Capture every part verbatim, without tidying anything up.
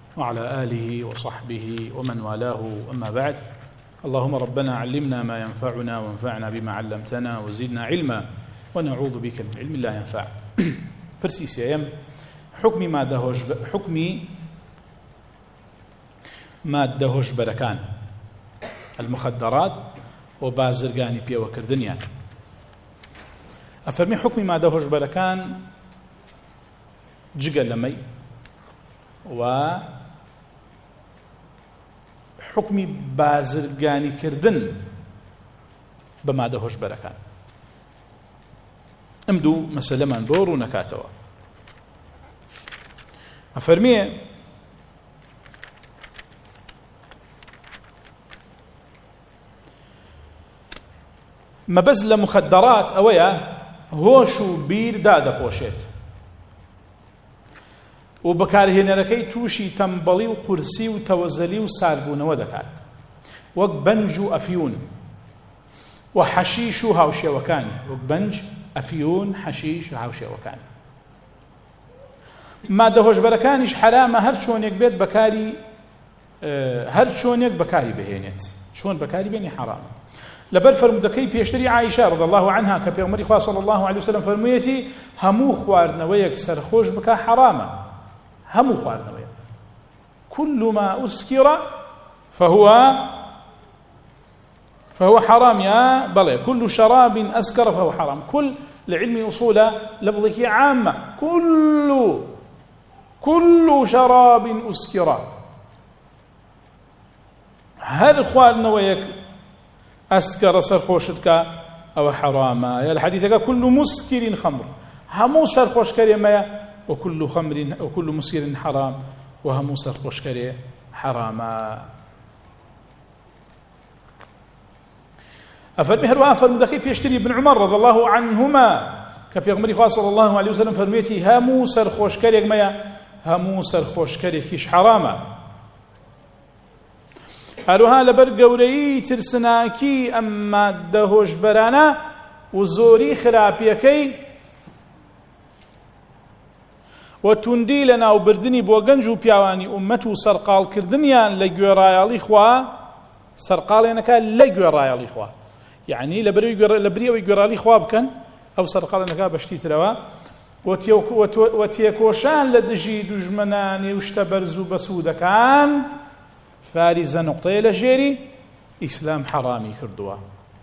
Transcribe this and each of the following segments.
وعلى آله وصحبه ومن والاه، أما بعد. اللهم ربنا علمنا ما ينفعنا وانفعنا بما علمتنا وزدنا علما ونعوذ بك من علم لا ينفع. برسي سيام حكمي ما دهوش حكمي ما دهوش بركان المخدرات وبازرگانی پێوەکردنیان. ئەفەرمی حکمی مادە هۆشبەرەکان جگە لەمەی و حکمی بازرگانیکردن بە مادە هۆشبەرەکان. ئەم دوو مەسەلەمان بۆ ڕوو نەکاتەوە. ئەفەرمیێ مەبەست لە مخدرات ئەوەیە هۆش و بیر دادەپۆشێت و بەکارهێنەرەکەی تووشی تەمبەڵی و قورسی و تەوەزەلی و ساربوونەوە دەکات، وەک بەنج و ئەفیون و حەشیش و هاوشێوەکانی، وەک بەنج، ئەفیون، حەشیش و هاوشێوەکانی. مادە هۆشبەرەکانیش حرامە هەر چۆنێک بێت بەکاری هەر چۆنێک بەکاری بهێنێت، چۆن بەکاری بێنی حرامە. لەبەر فەرمودەکەی پێشتری عایشە رضی الله عنها کە پێغمبەری خوا صلی الله علیه وسلم فەرموویەتی هەموو خواردنەوەیەک سەرخۆش بکە حرامە، هەموو خواردنەوەیەک. كل ما أسكر فهو فهو حرام. يا بلى كل شراب أسكر فهو حرام. كل لعلم أصول لفظه عامة، كل كل شراب أسكر، هر خواردنەوەیەک أسكر سرخوشتك أو حراما. يا الحديث كل مسكر خمر، همو سرخوش كريما، وكل خمر وكل مسكر حرام، وهمو سرخوش كري حراما. أفرمي هروا فرمدكي بيشتري ابن عمر رضي الله عنهما كبيغمري خاص صلى الله عليه وسلم فرميتي همو سرخوش كري ما همو سرخوش كري كيش حراما. هەروها لەبەر گەورەی ترسناکی ئەم مادە هۆشبەرانە و زۆری خراپیەکەی و توندی لە ناوبردنی بۆ گەنج و پیاوانی ئومەت و سەرقاڵکردنیان لە گوێڕایەڵی خوا، سەرقاڵێنەکە لە گوێڕایەڵی خوا، یعنی لەبەرەوەی گوێڕایەڵی خوا بکەن ئەو سەرقاڵێنەکە بەشتی ترەوە و تێکۆشان لە دژی دوژمنانی و شتە بەرز و بەسوودەکان فارزە نقطەیە لە ژێری ئیسلام حرامی کردووە.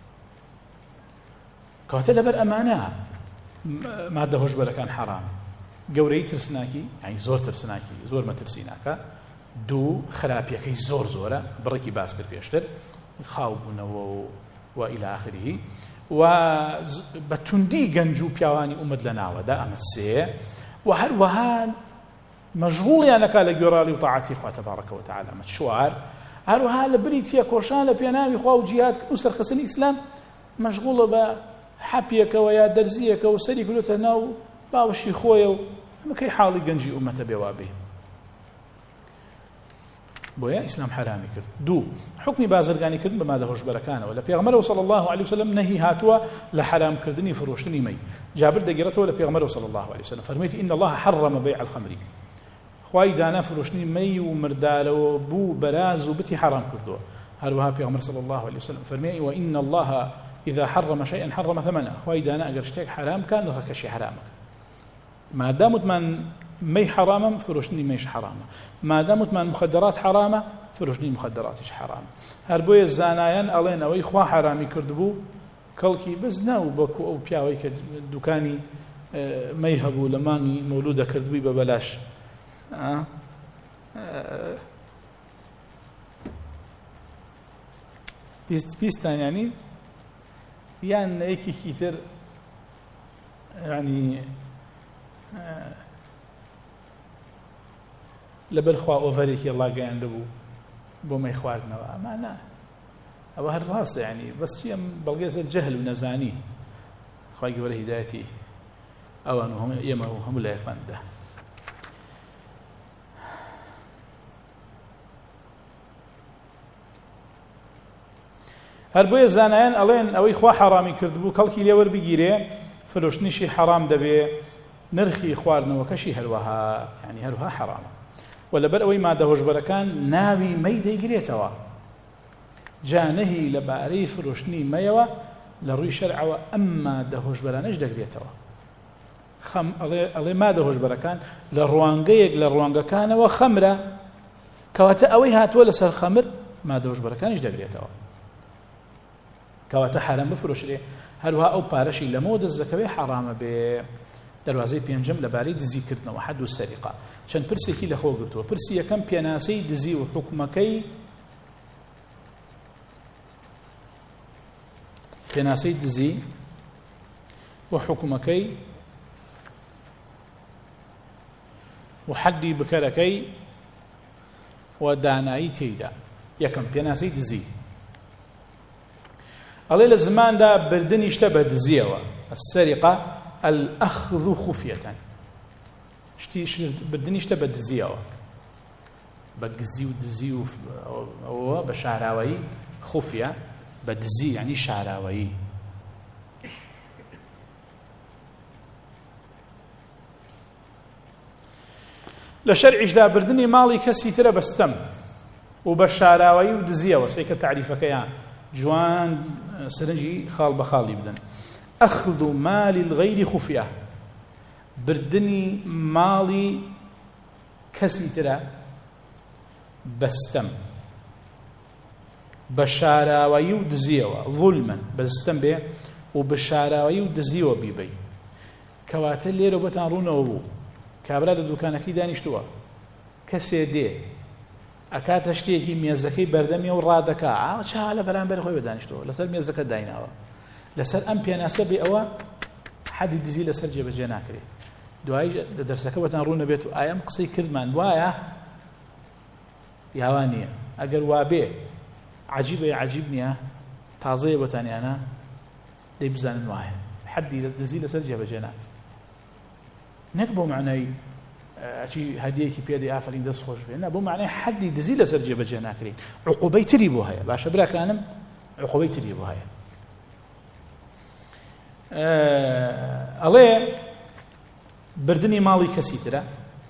کەواتە لەبەر ئەمانە مادە هۆشبەرەکان حرام. گەورەی ترسناکی، یعنی زۆر ترسناکی، زۆر مەترسیناکە. دوو، خراپیەکەی زۆر زۆرە، بڕێکی باس کرد پێشتر، خاوبوونەوە و ئیلی ئاخریه، و بە توندی گەنج و پیاوانی ئومەت لە ناوەدا. ئەمە سێ. و هەروەها مەشغوڵیانەکە لە گوێڕاڵی و تاعاتی خوا تەبارەکە و تەعالا. ئەمە چوار. هەروەها لە بری تێکۆشان لە پێناوی خوا و جیهادکردن و سەرخستنی ئیسلام مەشغوڵە بە حەپیەکەوە یا دەرزیەکە و سەری کردوتە ناو باوەشی خۆیە و ئەمە کەی حاڵی گەنجی ئومەتە بێوا بێ. بۆیە ئیسلام حرامی کرد. دوو، حکمی بازرگانیکردن بە مادە هۆشبەرەکانەوە. لە پێغەمبەرەوە صلی الله علیه وسلم نەهی هاتووە لە حرامکردنی فرۆشتنی مەی. جابر دەگیرێتەوە لە پێغەمبەرەوە صلی الله علیه وسلم فەرموویەتی ئین الله حرم بيع الخمر. خوای دانا فرۆشتنی مەی و مردارەوە بوو بەراز و بتی حرام کردووە. هەروەها پێغەمبەر صلی الله علیه وسلم فەرمووی وئین الله إذا حرم شيئا حرم ثمنه. خوای دانا ئەگەر شتێک حرام کان نرخەکەشی حرامە. مادام وتمان مەی حرامە فرۆشتنی مەیش حرامە. مادام وتمان مخدرات حرامە فرۆشتنی مخدراتیش حرامە. هەر بۆیە زانایان ئەڵێن ئەوەی خوا حرامی کردبوو کەڵکی بز ناو بەکو ئەو پیاوەی کە دوکانی مەی هەبوو لە مانگی مەولودە کردبووی بە بەلاش. بیستان ینی یان یەکێکی تر ینی لەبەر خوا ئۆڤەرێکی ئەڵڵا گەیاندەبوو بۆ مەی خواردنەوە. ئەمانە ئەوە هەر ڕاستە، ینی بەس چی ئەم بەڵگەزە جەهل و نەزانی. خوای گەورە هیدایەتی ئەوان و ئێمە و هەموو لایەکمان بدە. هەر بۆیە زانایان ئەڵێن ئەوەی خوا حرامی کردبوو کەڵکی لێ وەربگیرێ فرۆشتنیشی حرام دەبێ، نرخی خواردنەوەکەشی هەروەها، یعنی هەروها حرامە. و لەبەر ئەوەی مادە هۆشبەرەکان ناوی مەی دەیگرێتەوە. جا نەهی لەبارەی فرۆشتنی مەیەوە لە ڕووی شەرعەوە ئەم مادە هۆشبەرانەش دەگرێتەوە. خەم ئەڵێ مادە هۆشبەرەکان لە ڕوانگەیەک لە ڕوانگەکانەوە خەمرە، کەواتە ئەوەی هاتووە لەسەر خەمر مادە هۆشبەرەکانیش دەگرێتەوە، کەواتە حرام بفرۆشرێ. هەروها ئەو پارەشی لەمەوە دەست دەکەوێت حرامە بێ. دەواازەی پێنجەم لەبارەی دزیکردنەوە حەد و سەریقە چەند پرسێکی لەخۆ گرتووە. پرسی یەکەم پێناسەی دزی و حکومەکەی پێناسەی دزی و حکومەکەی و حەدی بکەرەکەی و دانایی تێیدا. یەکەم پێناسەی دزی، ئەڵێ لە زماندا بردنی شتە بە دزیەوە. السەریقە الأخذ خفية، شتي بردني شتە بە دزیەوە، بە گزی و دزی و ئەوە بە شاراوایی، خفیە بە دزی یعنی شاراوایی. لە شەرعیشدا بردنی ماڵی کەسی ترە بەستەم و بە شاراوایی و دزیەوە. سەیکە تعریفەکەیان جوان سەرنجی خاڵ بە خاڵی بدەن. أخذ مال الغير خفية، بردني مالي كسيترا بستم بشاراوي ودزيوة ظلما بستم به وبشاراوي ودزيوة بيبي كواتل ليرو بتان رونا وبو كابرا دوكانكي دانيشتوا كسي دي أكاد تشتيكي ميزكي بردمي ورادكا عا شاله برانبر خوي بدانيشتوا لسر ميزكا دايناوا لەسەر ئەم پێناسە بێ ئەوە حەدی دزی لەسەر جێبەجێ ناکرێت. دوای لە دەرسەکە بەتان ڕوو نەبێت و ئایا ئەم قسەی کردمان وایە یاوان نییە؟ ئەگەر وا بێ عەجیبە عەجیب نییە، تازەیە بەتانیانە دەی بزانن وایە حەدی دزی لەسەر جێبەجێ ناکرێت. نەک بۆ معنای ئەچی هەدیەکی پێدەی ئافرین دەست خۆش بێ، نە بۆ معنای حەدی دزی لەسەر جێبەجێ ناکرێت. عوقوبەی تری بۆ هەیە. باشە براکانم، عوقوبەی تری بۆ هەیە. ئەڵێ بردنی ماڵی کەسی ترە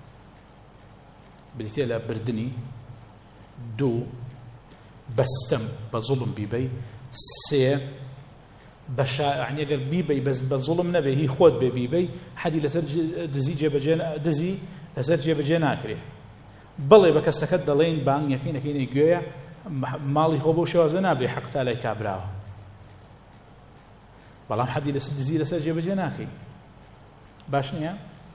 بریتێ لە بردنی. دوو بەستەم بە زوڵم بیبەی. سێ بەشانی ئەگەر بیبەی بەس بە زوڵم نەبێ هی خۆت بێ بیبەی حەدی لەسەر دزی جێبەجێ دزی لەسەر جێبەجێ ناکرێ. بەڵێ بە کەسەکەت دەڵێن بانگ یەکەی نەکەینەی گوێیە ماڵی خۆ بۆ شێوازە نابێ حەقتا لای کابراوە، بەڵام حەدی لەسەر دزی لەسەر جێبەجێ ناکەی. باش نییە؟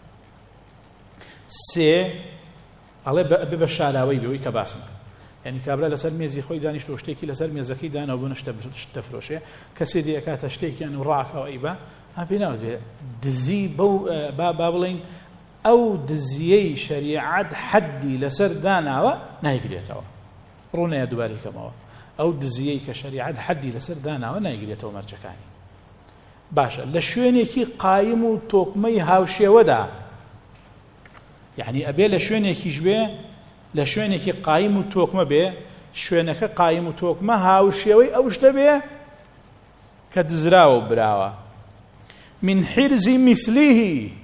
سێ ئەڵێ بێ بە شاراوەی بێەوەی کە باسم، یعنی کابرا لەسەر مێزی خۆی دانیشتۆ شتێکی لەسەر مێزەکەی دانەوە بۆ شتە دەفرۆشێ، کەسێ دی ئەکاتە شتێکیان و ڕاکەوە ئەیبا ها پێی ناوێت دزی بەو با بڵێن ئەو دزیەی شەریعەت حەدی لەسەر داناوە نایگرێتەوە. ڕوونەیە دووبارەی کەمەوە ئەو دزیەی کە شەریعەت حەدی لەسەر داناوە نایگرێتەوە مەرجەکانی. باشە لە شوێنێکی قایم و تۆکمەی هاوشێوەدا، یعنی ئەبێ لە شوێنێکیش بێ لە شوێنێکی قایم و تۆکمە بێ، شوێنەکە قایم و تۆکمە هاوشێوەی ئەو شتە بێ کە دزراوە و براوە. من حرزی مثلیه،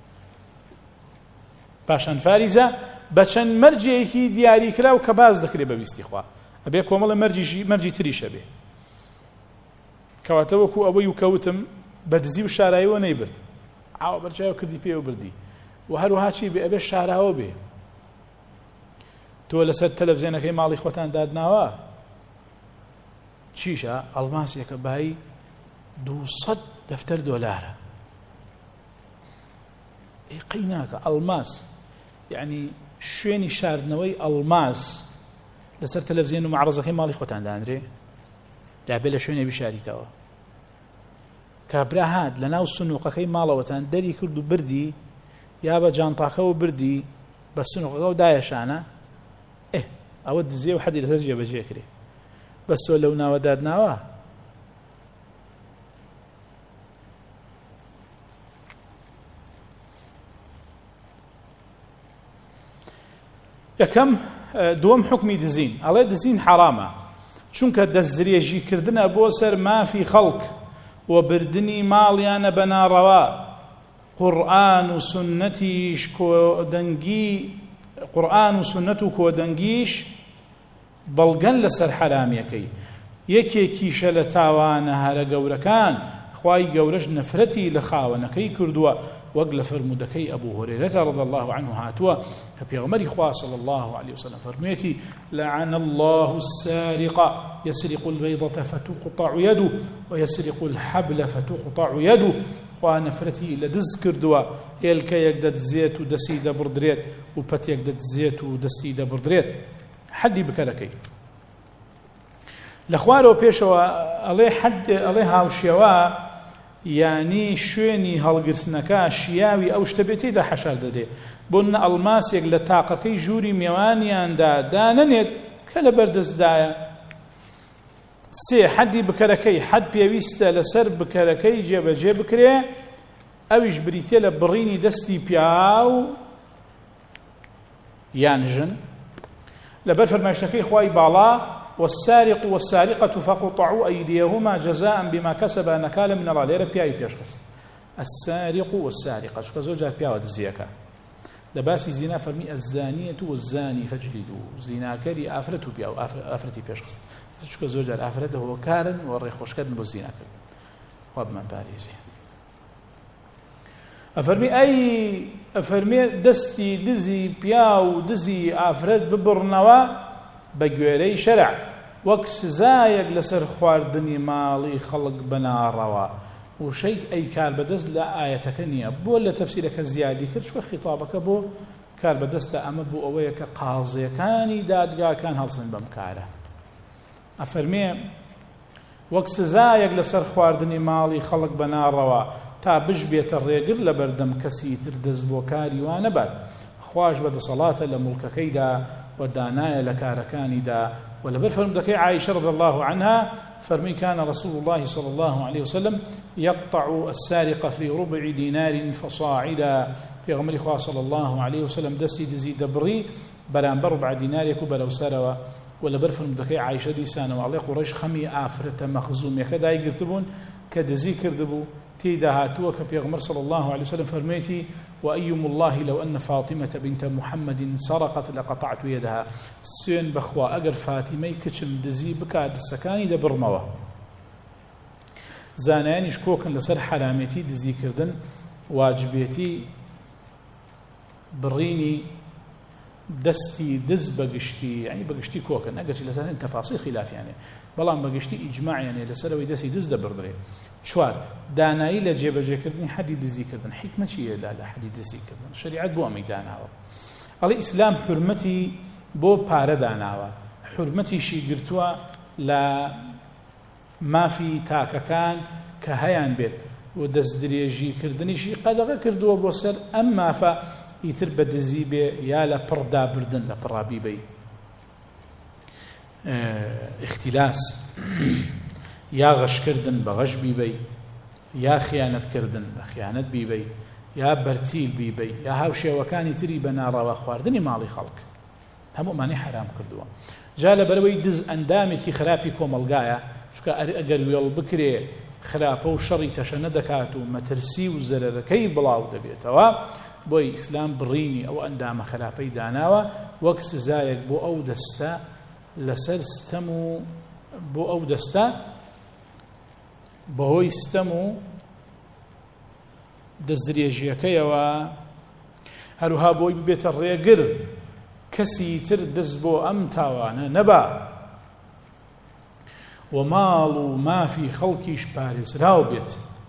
پاشان فاریزە بە چەند مەرجێکی دیاریکرا و کە باز دەکرێت بە ویستی خوا، ئەبێ کۆمەڵە مەرجی تریشە بێ. کەواتە وەکو ئەوەی و کەوتم بە دزی و شاراییەوە نەیبرد، ئاوا بەرچاو کردی پێ و بردی و هەروەها چی بێ ئەبێ شاراوە بێ. تۆ لەسەر تەلەڤیزیۆنەکەی ماڵی خۆتان دادناوە چیشە؟ ئەڵماسێکە بای دووسەد دەفتەر دۆلارە. ئەی قەی ناکە ئەڵماس، یعنی شوێنی شاردنەوەی ئەڵماس لەسەر تەلەڤیزیۆن و معرەزەکەی ماڵی خۆتان دانرێ، دابێ لە شوێنێ بشاریتەوە. کابرا هات لە ناو سنووقەکەی ماڵەوەتان دەری کرد و بردی، یا بە جانتاکەەوە بردی بە سنووقەکە و دایەشانە، ئێ ئەوە دزیە و حەدی لەسەر جێبەجێ کرێ. بەس تۆ لەو ناوە دادناوە یەکەم. دووەم حکمی دزین، ئەڵێ دزین حرامە چونکە دەستدرێژیکردنە بۆ سەر مافی خەڵک و بردنی ماڵیانە بە ناڕەوا. قورئان و سنەتیش کۆدەنگی قورئان و سنەت و کۆدەنگیش بەڵگەن لەسەر حەرامیەکەی. یەکێکیشە لە تاوانە هەرە گەورەکان خوای گەورەش نەفرەتی لە خاوەنەکەی کردووە، وەک لە فرمودەکەی ئەبوو هورێرەتە رضی الله عنه هاتووە کە پێغەمبەری خوا صلی الله عليه وسلم فەرموویەتی لعن الله السارق يسرق البيضة فتقطع يده ويسرق الحبل فتقطع يده. خوا نەفرەتی لە دز کردووە، هێلکەیەک دەدزێت و دەستی دەبڕدرێت و پەتێک دەدزێت و دەستی دەبڕدرێت. حەدی بکەرەکەی لە خوارەوە پێشەوە ئەڵێ حەد ئەڵێ هاوشێوە یعنی شوێنی هەڵگرتنەکە شیاوی ئەو شتە بێت تێیدا حەشار دەدێ بۆ نە ئەڵماسێک لە تاقەکەی ژووری میوانیاندا دانەنێت کە لە بەردەستدایە. سێ حەدی بکەرەکەی حەد پێویستە لەسەر بکەرەکەی جێبەجێ بکرێ، ئەویش بریتێ لە بڕینی دەستی پیا و یان ژن لەبەر فەرمایشتەکەی خوای باڵا والسارق والسارقة فقطعوا أيديهما جزاء بما كسبا نكالا من الله. لێرە پیاوی پێشخست السارق والسارقة چونکە زۆر جار پیاوە دزیەکە. لە باسی زینا فەرمی الزانية والزاني فاجلدوا، زیناکەری ئافرەت و پیاو ئافرەتی پێشخست چونکە زۆر جار ئافرەتە هۆکارن و ڕێخۆشکردن بۆ زیناکردن. خوا بمان پارێزێ. ئەفەرمی ئەی ئەفەرمێ دەستی دزی پیا و دزی ئافرەت ببڕنەوە بە گوێرەی شەرع وەک سزایەک لەسەر خواردنی ماڵی خەڵک بەناڕەوە. وشەی ئەی کار بەدەست لە ئایەتەکە نییە، بۆ لە تەفسیرەکە زیادی کرد چوە خیتابەکە بۆ کار بەدەستە ئەمە بۆ ئەوەیە کە قازیەکانی دادگاکان هەڵسن بەم کارە. ئەفەرمێ وەک سزایەک لەسەر خواردنی ماڵی خەڵک بەناڕەوە تا بش بێتە ڕێگر لە بەردەم کەسی تر دەست بۆ کاری وان نەبات. خوش بەدەسەڵاتە لە موڵکەکەیدا ودانايا لكاركاني دا ولبر فرمدكي عائشة رضي الله عنها فرمي كان رسول الله صلى الله عليه وسلم يقطع السارق في ربع دينار فصاعدا في غمر إخوة صلى الله عليه وسلم دسي دزي دبري بلان بربع دينار يكو بلو سروا ولبر فرمدكي عائشة دي سانة وعلي قريش خمي آفرة مخزوم يكدا يقرتبون كدزي كردبو تيدا هاتوا كفي غمر صلى الله عليه وسلم فرميتي وأيم الله لو أن فاطمة بنت محمد سرقت لقطعت يدها سين بخوا أجر فاطمة كتشم دزي بكاد السكاني دبرموا زاناني شكوكن لسر حرامتي دزي كردن واجبيتي بريني دستي دز بقشتي يعني بقشتي كوكن أجر لسر تفاصيل خلاف يعني بلان بقشتي إجماع يعني لسر ويدسي دز دبردري چوار دانایی لە جێبەجێکردنی حەدی دزیکردن حکمە چییە لە حەدی دزیکردن؟ شریعەت بۆ ئەمەی داناوە. ئەڵێ ئیسلام حورمەتی بۆ پارە داناوە، حورمەتیشی گرتووە لە مافی تاکەکان کە هەیان بێت و دەستدرێژیکردنیشی قەدەغە کردووە بۆ سەر ئەم مافە ئیتر بە دزی بێ یا لە پڕدا بردن لە پڕابی بێ اختیلاس یا غەشکردن بە غەش بیبەی یا خیانەتکردن بە خیانەت بیبەی یا بەرچیل بیبەی یا هاوشێوەکانی تری بە ناڕەوا خواردنی ماڵی خەڵک هەموومانی حرام کردووە. جا لەبەرەوەی دز ئەندامێکی خراپی کۆمەلگایە چونکە ئەگەر وێڵ بکرێ خراپە و شەڕی تەشە نەدەکات و مەترسی و زەرەرەکەی بڵاو دەبێتەوە. بۆی ئیسلام بڕینی ئەو ئەندامە خراپەی داناوە وەک سزایەک بۆ ئەو دەستە لەسەر ستەم و بۆ ئەو دەستە بەهۆی ستەم و دەستدرێژیەکەیەوە هەروها بۆی ببێتە ڕێگر کەسی تر دەست بۆ ئەم تاوانە نەبا و ماڵ و مافی خەڵکیش پارێزراو بێت.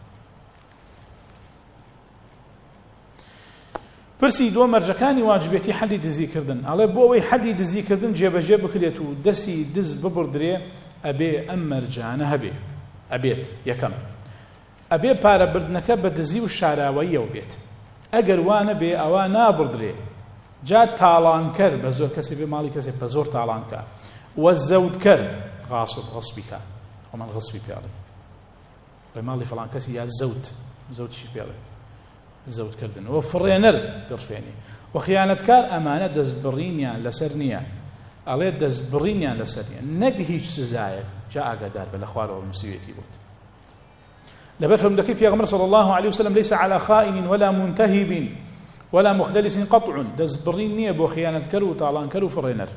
پرسی دووە مەرجەکانی واجبێتی حەدی دزیکردن. ئەڵێ بۆ ئەوەی حەدی دزیکردن جێبەجێ بکرێت و دەستی دز ببڕدرێ ئەبێ ئەم مەرجانە هەبێ ئەبێت یەکەم ئەبێ پارەبردنەکە بە دزی و شاراوەیەوە بێت. ئەگەر وانە بێ ئەوە نابڕدرێ جا تاڵانکەر بە زۆر کەسێ بێ ماڵی کەسێک بە زۆر تاڵانکە وە زەودکەر غاسب غەسبیکە ئەمان غەسبی پێڵێ بە ماڵی فەڵان کەسی یا زەوت زەوتشی پێڵێ زەوتکردن وە فڕێنەر بڕفێنی وە خیانەتکار ئەمانە دەستبڕینیان لەسەر نییە. ئەڵێ دەستبڕینیان لەسەر نییە نەک هیچ سزایەک جا ئاگادار بە لە خوارەوە مسیوێتی بوت. لەبەر فەرمودەکەی پێغەمبەر صلی الله عليه وسلم ليس على خائن ولا منتهب ولا مختلس قطع دەستبڕین نییە بۆ خیانەتکەر و تاڵانکەر و فڕێنەر.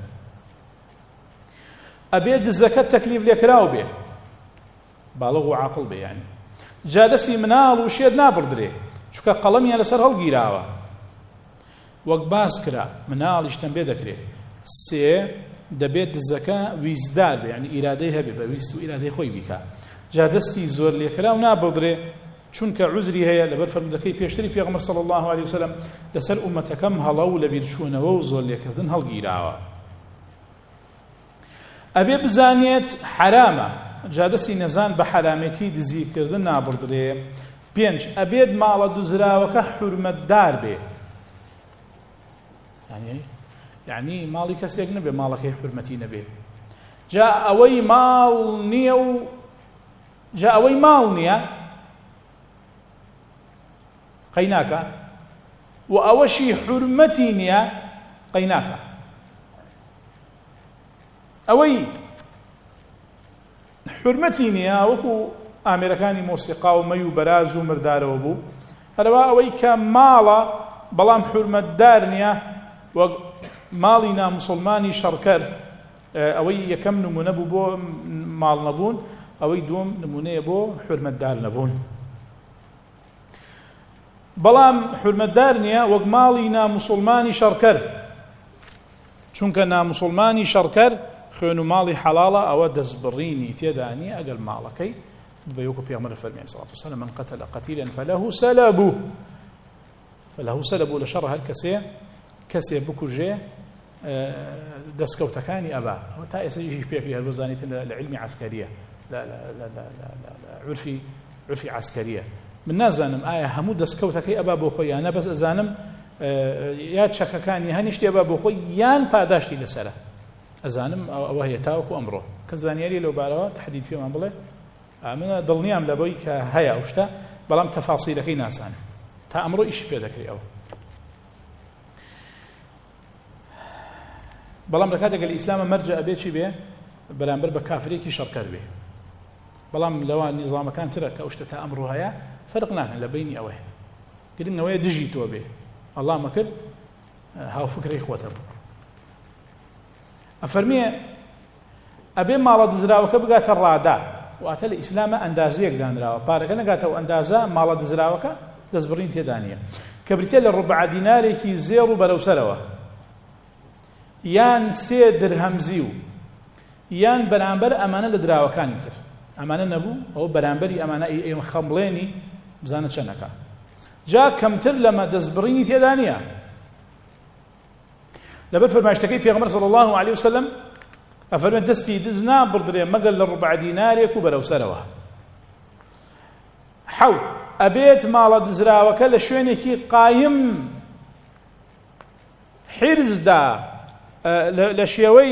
ئەبێ دزەکەت تەکلیف لێکراو بێ، باڵغ و عاقڵ بێ، یعنی جا دەستی مناڵ و شێت نابڕدرێ چونکە قەڵەمیان لەسەر هەڵگیراوە، وەک باس کرا مناڵیش تەنبێ دەکرێت. سێ دەبێت دزەکە ویزدار بێ، یعنی ئیرادەی هەبێ، بە ویست و ئیرادەی خۆی بیکا. جا دەستی زۆر لێکراو نابڕدرێ چونکە عوزری هەیە لەبەر فەرمودەکەی پێشتری پێغەمبەر صلی الله علیه وسلم لەسەر ئومەتەکەم هەڵە و لە بیرچوونەوە و زۆر لێکردن هەڵگیراوە. ئەبێ بزانێت حرامە، جا دەستی نەزان بە حرامەتی دزیکردن نابڕدرێ. پێنج ئەبێت ماڵە دزراوەکە حورمەتدار بێ، یعنی یعنی ماڵی کەسێک نەبێ ماڵەکەی حورمەتی نەبێ. جا ئەوەی ماڵ نییە و جا ئەوەی ماڵ نییە قەیناکە و ئەوەشی حورمەتی نییە قەیناکە. ئەوەی حورمەتی نییە وەکو ئامێرەکانی مۆسیقا و مەی و بەراز و مردارەوە بوو، هەروە ئەوەی کە ماڵە بەڵام حورمەتدار نییە وەک ماڵی ناموسڵمانی شەڕکەر، ئەوەی یەکەم نمونە بوو بۆ ماڵ نەبوون، ئەوەی دووەم نمونەیە بۆ حورمەتدار نەبوون. بەڵام حورمەتدار نییە وەک ماڵی ناموسڵمانی شەڕکەر، چونکە ناموسڵمانی شەڕکەر خوێن و ماڵی حەڵاڵە، ئەوە دەستبڕینی تێدا نیە ئەگەر ماڵەکەی بە وەکو پێغەمبەر فەرمی عەلەیهی سەڵاتو وەسەلام من قەتەلە قەتیلًا فەلەهو سەلەبو فەلەهو سەلەبو لە شەڕ هەر کەسێ کەسێ بکوژێ دەستکەوتەکانی ئەبا. ئەوە تا ئێستا هیچ پێکری هەر بۆ زانیتن لە علمی عەسکەریە، لە عورفی عورفی عەسکەریە. من نازانم ئایا هەموو دەستکەوتەکەی ئەبا بۆ خۆی یانە، بەس ئەزانم یا چەکەکانی هەنیشتی ئەبا بۆ خۆی یان پاداشتی لەسەرە. ئەزانم ئەوە هەیە تاوەکو ئەمڕۆ کە زانیاری لەو بارەوە تحدید پێمان بڵێ. منە دڵنیام لەبەوەی کە هەیە ئەو شتە، بەڵام تەفاسیلەکەی نازانم. تا ئەمڕۆ ئیشی پێ دەکرێت ئەوە. بەڵام لە کاتێک لە ئیسلامە مەرجە ئەبێ چی بێ بەرامبەر بە کافرێکی شەڕکەر بێ. بەڵام لەوە نیزامەکان ترە کە ئەو شتە تا ئەمڕۆ هەیە فەرق ناکەن لە بینی ئەوەیە. گرنگەوەیە دژی تۆ بێ، ئەڵڵا مەکرد هاوفکرەی خۆتە بوو. ئەفەرمێ ئەبێ ماڵە دزراوەکە بگاتە ڕادا، واتە لە ئیسلامە ئەندازەیەک دانراوە، پارەکە نەگاتەوە ئەندازە ماڵە دزراوەکە دەستبڕین تێدا نییە، کە بریتێ لە ڕوبع دینارێکی زێڕ و بەرەوسەرەوە، یان سێ درهەمزی و یان بەرامبەر ئەمانە لە دراوەکانی تر. ئەمانە نەبوو ئەوە بەرامبەری ئەمانە ئێمە خەمڵێنی بزانە چەندەکە. جا کەمتر لەمە دەستبڕینی تێدا نییە، لەبەر فەرمایشتەکەی پێغەمبەر صلی الله علیه وسلم ئەفەرمێت دەستی دز نابڕدرێ مەگەر لە ڕوبع دینارێک و بەرەوسەرەوە. حەو ئەبێت ماڵە دزراوەکە لە شوێنێکی قایم حرزدا، لە شێوەی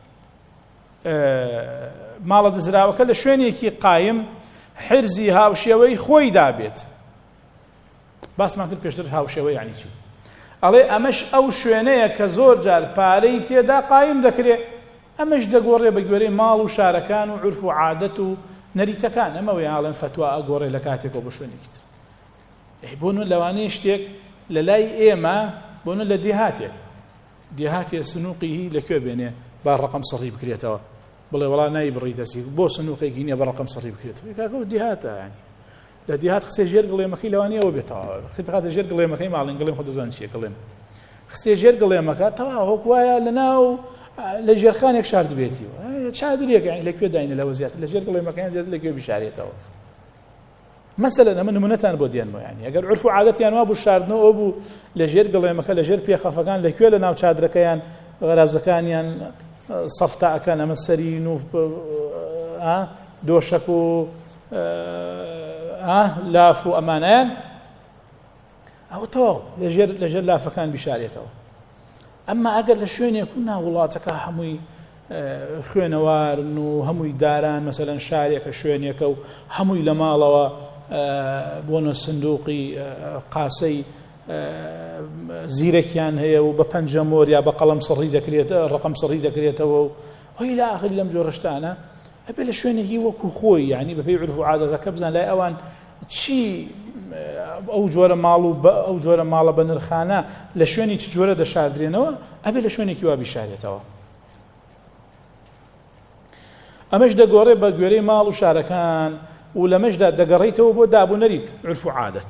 ماڵە دزراوەکە لە شوێنێکی قایم حرزی هاوشێوەی خۆی دابێت. باسمان کرد پێشتر هاوشێوە یعنی چی؟ ئەڵێ ئەمەش ئەو شوێنەیە کە زۆر جار پارەی تێدا قایم دەکرێت، ئەمەش دەگۆڕێ بە گوێرەی ماڵ و شارەکان و عورف و عادەت و نەریتەکان. ئەمەوەی ئاڵێن فتوا ئەگۆڕێ لە کاتێکەوە بە شوێنێکی تر. بۆ نە لەوانەیە شتێک لە لای ئێمە بۆ نە لە دێهاتێک دێهاتێ سنووقی لەکوێ بێنێ با ڕقم سەڕی بکرێتەوە، بڵێ وەڵا نایی بڕی دەسی بۆ سنووقێکی نییە بە ڕقم سەڕی بکرێتەوە. کاکە دێهاتە، ینی لە دێهات قسێ ژێر گڵێمەکەی لەوانەیەوە بێتەوە. قسەی بخاتە ژێر گڵێمەکەی ماڵین گڵێم خۆ دەزانن چییە گڵێم. قسێ ژێر گڵێمەکە تەواو وەک وایە لەناو لە ژێرخانێک شارد بێتیوە، چادرێک لەکوێ داینە لەوە زیاتر لە ژێر گڵێمەکەیان زیاتر لەکوێ بشارێتەوە. مەسەلەن ئەمە نمونەتان بۆ دێنمەوە، یعنی ئەگەر عورف و عادەتیان وا بوو شاردنەوە بوو لە ژێر گڵێمەکە لە ژێر پێخەفەکان لەکوێ لە ناو چادرەکەیان غەرازەکانیان سەفتاکەن ئەمە سەرین و دۆشەک و لاف و ئەمانەیان ئەوە تەواو لە ژێر لافەکان بشارێتەوە. ئەمما ئەگەر لە شوێنێک و ناو وڵاتەکە هەمووی خوێنەوارن و هەمووی داران، مەسەلەن شارێکە شوێنێکە و هەمووی لە ماڵەوە بۆنە سندوقی قاسەی زیرەکیان هەیە و بە پەنجەمۆر یا بە قەڵەم سەڕی دەکرێت ڕقم سەڕی دەکرێتەوە و وەیلا ئاخر لەم جۆرە شتانە ئەبێ لە شوێنێکی وەکو خۆی، یعنی بەپێی عورف و عادەتەکە بزان لای ئەوان چی ئەو جۆرە ماڵ و ئەو جۆرە ماڵە بە نرخانە لە شوێنی چ جۆرە دەشاردرێنەوە ئەبێ لە شوێنێکی وا بیشارێتەوە. ئەمەش دەگۆڕێ بە گوێرەی ماڵ و شارەکان و لەمەشدا دەگەڕێیتەوە بۆ دابوونەریت عرف و عادەت.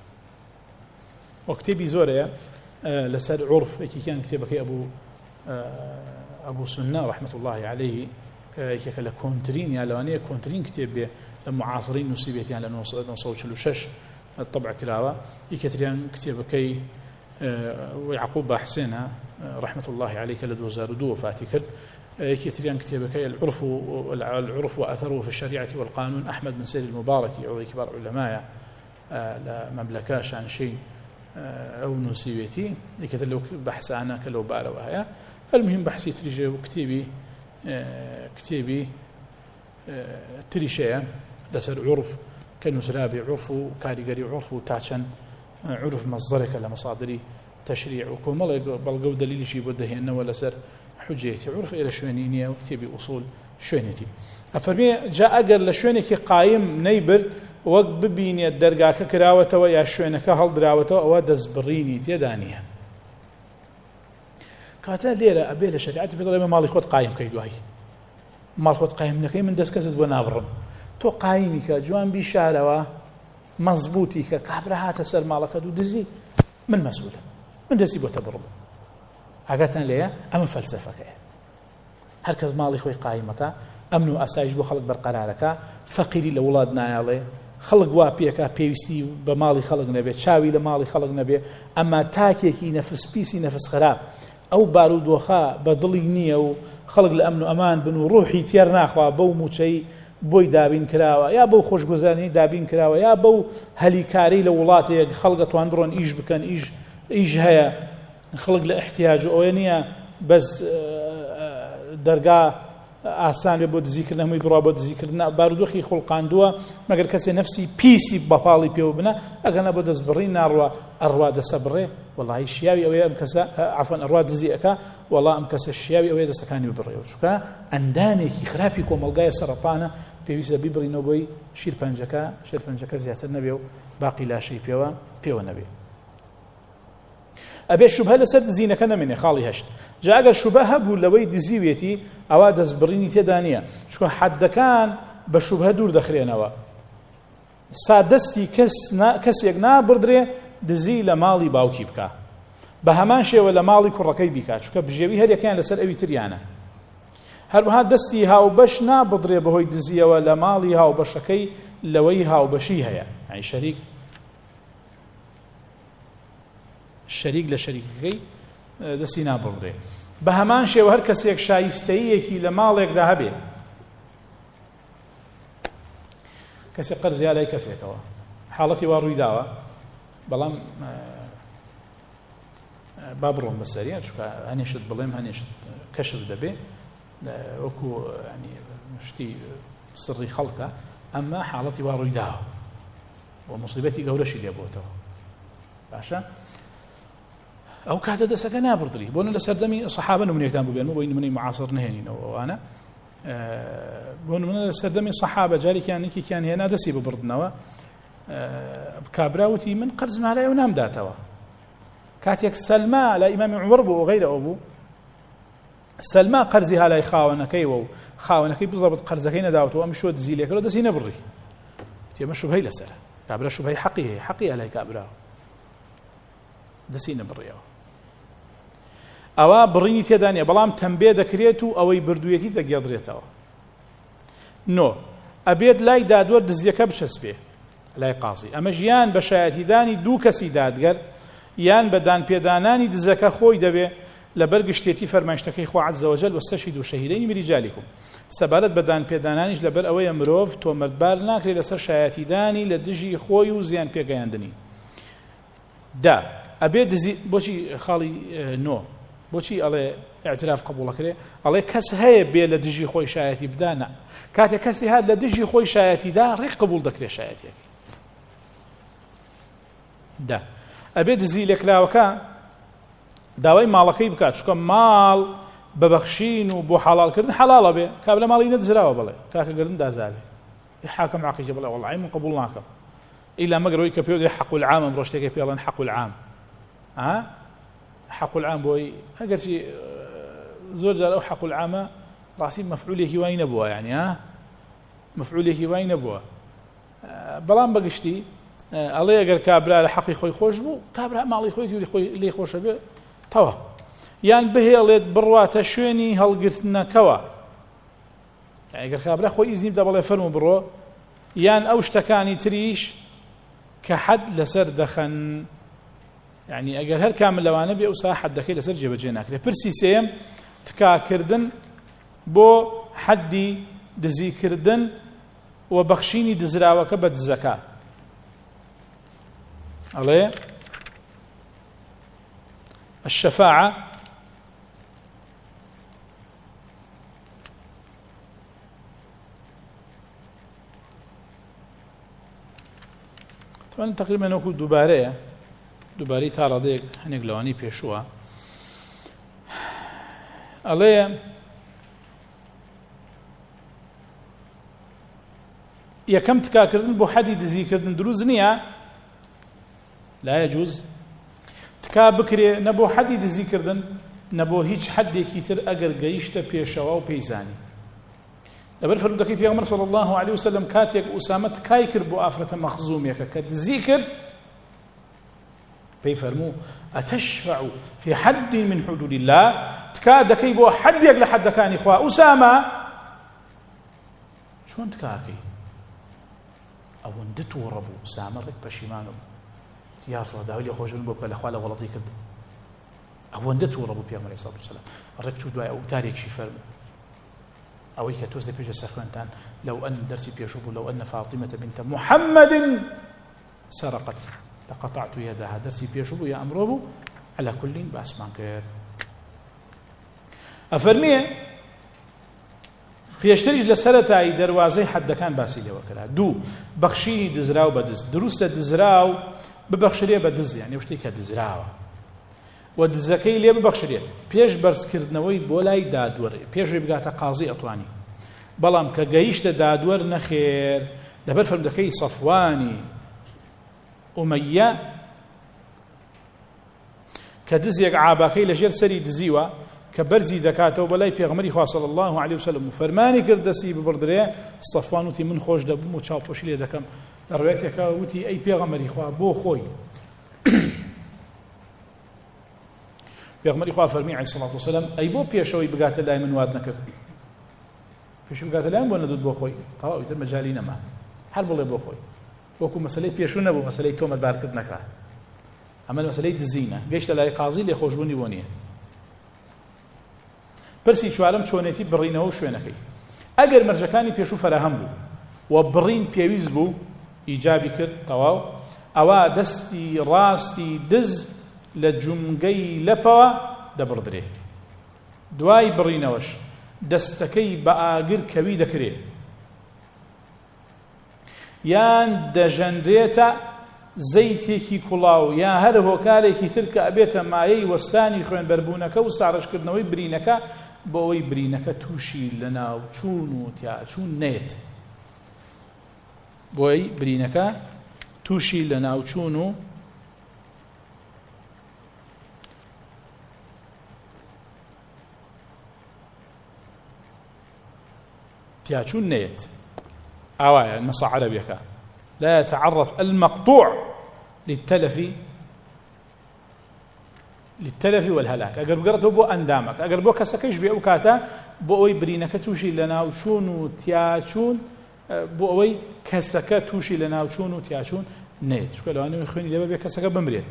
وە کتێبی زۆرەیە لەسەر عرف یەکێکیان کتێبەکەی ئەبوو ئەبوو سنە ڕەحمەت الله عەلەیه یەکێکە لە کۆنترین یا لەوانەیە کۆنترین کتێب بێ لە معاصرین نووسیبێتیان لە نۆ سەد و چل و شەش طبع کراوە. یەکێتریان کتێبەکەی یعقوب باحسێنە ڕەحمەت الله عەلەیه کە لە دوو هەزار و دوو وفاتی کرد. يكتريان كتابك العرف العرف وأثره في الشريعة والقانون أحمد بن سيد المباركي أو كبار علماء لمملكة شان شيء أو نسيبتي يكتب له بحث عنها كلو بارا وهي. المهم بحثي تريجي وكتابي كتابي تريشيا لسر عرف كنسرابي عرف كاريجري عرف تاشن عرف مصدرك لمصادري تشريع وكمل بلقوا دليل شيء بده إنه ولا سر حجيتي عرف إلى شوينينيا وكتابي أصول شوينتي أفرمي جاء أجر لشوينك قايم نيبر وقت ببيني الدرجة كراوته ويا شوينك هل دراوته أو دزبريني تيدانيها كاتل ليرة أبي شريعتي بيطلع مالي خود قايم كيدوهي مال خود قايم نكيم من دسكسد ونابرم تو قايمك جوان بشارة مضبوطيك كابرها تسر مالك دو دزي من مسؤولة من دسي بتبرم حاجتنا ليه أم فلسفة هركز مالي خوي قايمك أمن أسايج بو خلق برقرارك فقيري لأولادنا يالي خلق وابيك بيوستي بمالي خلق نبي تشاوي لمالي خلق نبي أما تاكيكي نفس بيسي نفس خراب أو بارود وخاء بدلي نية خلق الأمن وأمان بنو روحي تيار ناخوا بو موشي بوي دابين كراوة يا بو خوش گزارني دابين كراوة يا بو هليكاري لولاتي خلقت وان برون إيج بكن إيج إيج هيا خلق لاحتياج أوينيا بس درجة آسان بود ذکر نمی برای بود ذکر نه باردوخی خلقان دوا مگر کسی نفسی پیسی بپالی پیو بنا اگر نبود زبرین ناروا أروا دسبره والله الشياوي أو يم كسا عفوا أروا دزيئك والله أم كسا الشياوي أو يدسكاني ببره وشكا أنداني كي خرابي كوم الجاي سرطانة في ويسا ببري نبوي شير بنجكا شير بنجكا زيادة النبي باقي لا شيء بيوا بيوا النبي أبي الشبهة لسرد زينة كنا مني خالي هشت جاء أجر شبهة بقول لوي دزيويتي أواد زبريني تدانية شو حد كان بشبهة دور دخلينوا سادستي كس نا كس يجنا بردري دزي لمالي باوكي بكا بهمان شيء ولا مالي كركي بكا شو كبجيبي هل يكان لسر أبي تريانا هل هاد دستي هاو بشنا بردري بهوي دزي ولا مالي هاو بشكي لوي هاو بشيها يعني شريك الشريك لشريكي دسينا بردري بهمان شيء وهر كسيك شايستيكي لمالك ذهبي كسي قرزي علي كسيك حالتي واروي داوا بلام بابرون بسريع شو هنيشت بلام هنيشت كشف دبي وكو يعني شتي سري خلقه اما حالتي واروي داوا ومصيبتي قولشي اللي ابوته باشا أو كهذا دسك نابردري بقولنا لسردمي صحابة من يهتموا بينه وين مني معاصر نهني وأنا بقولنا من لسردمي صحابة جاري كان كي كان هنا دسي ببردنا بكابراوتي من قرز ما لا ينام داتوا كاتيك سلمى لا إمام عمر وغيره أبو سلمى قرزها لا يخاون كيو خاون كي بالضبط قرز كينا داوت وأمشوا تزيلك ولا دسي نبري تيمشوا بهي لسر كابرا شو بهي حقيه حقيه على كابرا دسي نبريه أو بريني تيدانية بلام تنبيه دكريتو أو يبردويتي دقيادريتو نو أبيد لاي دادور دزيكا بشسبه لاي قاضي أما جيان بشايتي داني دو كسي دادقر يان بدان بيداناني دزكا خوي دبي لبرقشتيتي فرمانشتكي خو عز وجل واستشهدوا شهيدين من رجالكم سبالت بدان بيدانانيش لبر أوي مروف تو مردبار ناكري لسر شايتي داني لدجي خوي وزيان بيقاياندني دا أبيد دزي بوشي خالي نو بۆچی ئەڵێ اعتراف قبولەکرێ ئەڵێ کەس هەیە بێ لە دژی خۆی شایەتی بدانە کاتێک کەسی هات لە دژی خۆی شایەتیدا ڕێک قبول دەکرێت شایەتێکی دا ئەبێ دزی لێکراوەکە داوای ماڵەکەی بکات چونکە ماڵ بەبەخشین و بۆ حەڵالکردن حەڵاڵە بێ کاب لە ماڵی نەدزراوە بڵێ کاکە گردن دازاوێ حاکم عاقیجە بڵێ وەڵڵاهی من قبول ناکەم إلا مقروي كبيو حق العام مروشتك بيلا حق العام ها حق العام بوي أقل شيء زوج أو حق العام راسي مفعوله وين أبوه يعني ها مفعوله وين أبوه بلان بقشتي الله يقر كابرا لحقي خوي خوش بو كابرا مالي خوي تقولي خوي لي خوش بو توا يعني به الله بروات شوني هالقرتنا كوا يعني قر كابرا خوي إذن يبدأ بالله فرمو برو يعني أوش تكاني تريش كحد لسر دخن يعني أقل هر كامل لوانا بي أوسا حد دخي لسر جيب جيناك برسي سيم تكا كردن بو حدي دزي كردن وبخشيني دزراوك بد الزكاة عليه الشفاعة طبعا تقريبا نوكو دوباره دوباري تاڕادەیەک هەنێک لەوانەی پێشووە ئەڵێ یەکەم تکاکردن بۆ حەدی دزیکردن دروست نییە لا يجوز تکا بکرێ نە بۆ حەدی دزیکردن نە بۆ هیچ حەدێکی تر ئەگەر گەیشتە پێشەوە و پەیزانی لەبەر فەرمودەکەی پێغەمبەر صلی الله عليه وسلم کاتێک ئوسامە تکای کرد بۆ ئافرەتە مەخزوومێکە کە دزی کرد بيفرمو أتشفع في حد من حدود الله تكاد كيبو حد يقل حد كان إخوة أسامة شون تكاكي أو اندت وربو أسامة رك بشيمانو يا رسول الله داولي خوش بوك الأخوة لغلطي كد أو اندت وربو بيغمر عليه الصلاة والسلام الرك شو دواء أو تاريك شي فرمو أو إيكا توزي بيجا سخوانتان لو أن درسي بيشوفوا لو أن فاطمة بنت محمد سرقت لقطعت يدها درسي بيشوفوا يا أمره على كل بأسمان كير أفرمي بيشتريج لسرتاي دروازي حد كان باسي لي وكلا دو بخشيني دزراو بدز دروس دزراو ببخشريه بدز يعني وشتي كدزراو ودزكي لي ببخشريه بيش برس كردنوي بولاي دادور بيش بقاتا قاضي أطواني بلام كجيش دادور نخير دبر فرمدكي صفواني أمية كدزيك عاباكي لجير سري دزيوة كبرزي دكاتو بلاي بيغمري خواه صلى الله عليه وسلم فرماني كردسي ببردرية صفوان وتي من خوش دبو وشاوبوش لي دكم رويتك وتي أي بيغمري خواه بو خوي بيغمري خواه فرمي عليه الصلاة والسلام أي بو بيشوي بقات الله من واد نكر بيشو بقات الله بو ندود بو خوي طبعا ويتر مجالينا ما هل بولي بو خوي وكو مسألة بيشو نبو مسألة تومت باركت نكا أما مسألة دزينة قيشت لاي قاضي لي خوشبوني بونيه برسي چوارم چۆنێتی بڕینەوە شوێنەکەی ئەگەر مەرجەکانی پێشوو فەراهەم بوو و بڕین پێویست بوو ئیجابی کرد تەواو ئەوە دەستی ڕاستی دز لە جومگەی لەپەوە دەبڕدرێ دوای بڕینەوەش دەستەکەی بە ئاگر کەوی دەکرێت یان دەژەندرێتە زەیتێکی کوڵاو یا هەر هۆکارێکی تر کە ئەبێتە مایەی وەستانی خوێنبەربوونەکە و ساڕەشکردنەوەی برینەکە بۆ ئەوەی برینەکە تووشی لە ناو چوون و تیاچوون نێت بۆ ئەوەی برینەکە تووشی لە ناو چوون و تیاچوون نێت ئاوایە نەسە عەرەبیەکە لا يتعرف المقطوع للتلف للتلف والهلاك اگر بقرته بو اندامك اگر بو كسكيش بي اوكاتا بو اوي برينك توشي لنا وشون تياچون بو اوي كسك توشي لنا وشون تياچون نيت شكو لو اني خويني لبا بي كسك بمريت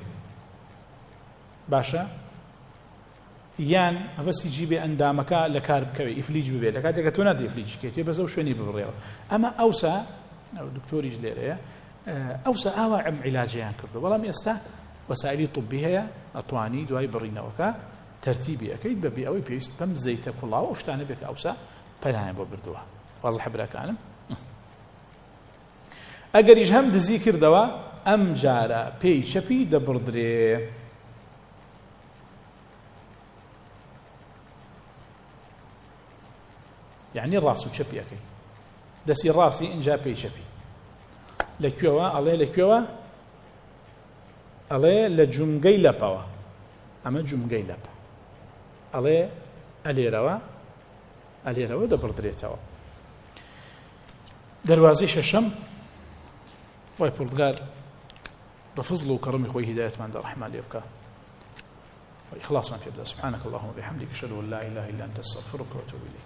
باشا يان بس يجيب اندامك لكارب كوي افليج بي لكاتك تنادي افليج كيتي بس وشوني ببرير اما اوسع أو دكتور جليريا أوسع أواعم علاجيان كردو والله ميستا وسائل طبية أطواني دواي برينا وكا ترتيبي أكيد ببي أوي بيست بم زيت كلها وشتاني بك أوسع بلاني ببردوها واضح براك أنا أجر يجهم دزي كردوا أم جارا بي شبي دبردري يعني الراس وشبي أكيد دسي راسي إن جاء بي شبي لەکوێوە ئەڵێ لەکوێوە ئەڵێ لە جومگەی لەپەوە ئەمە جومگەی لەپە ئەڵێ ئەلێرەوە ئەلێرەوە دەبڕدرێتەوە. دەواازەی شەشەم وای پڕدگار بە فزڵ و کەڕەمی خۆی هیدایەتماندا ڕەحمان لێ بکە وإخلاص ما في سبحانك اللهم وبحمدك أشهد أن لا إله إلا أنت أستغفرك وأتوب إليك.